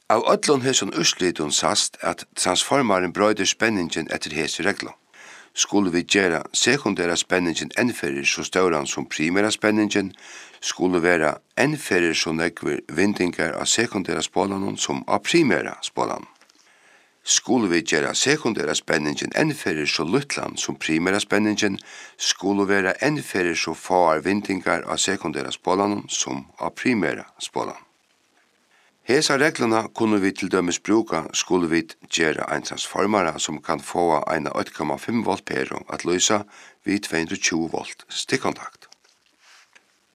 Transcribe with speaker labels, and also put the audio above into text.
Speaker 1: Av öllum hesum úrslitum sast at transformaren brøyder spenningen etter hesi regla. Skulle vi gjera sekundæra spenningen enn fyrir så stauran som primæra spenningen, skulle vera enn fyrir så nekver vindingar av sekundæra spålanon som av primæra spålanon. Skulle vi gjera sekundæra spenningen enn fyrir så luttlan som primæra spenningen, skulle vera enn fyrir så far vindingar av sekundæra spålanon som av primæra spålanon. Hesa regluna kunne vi til dømes bruka skulle vi gjera ein transformara som kan få ein 8,5 volt pero at løysa vid 220 volt stikkkontakt.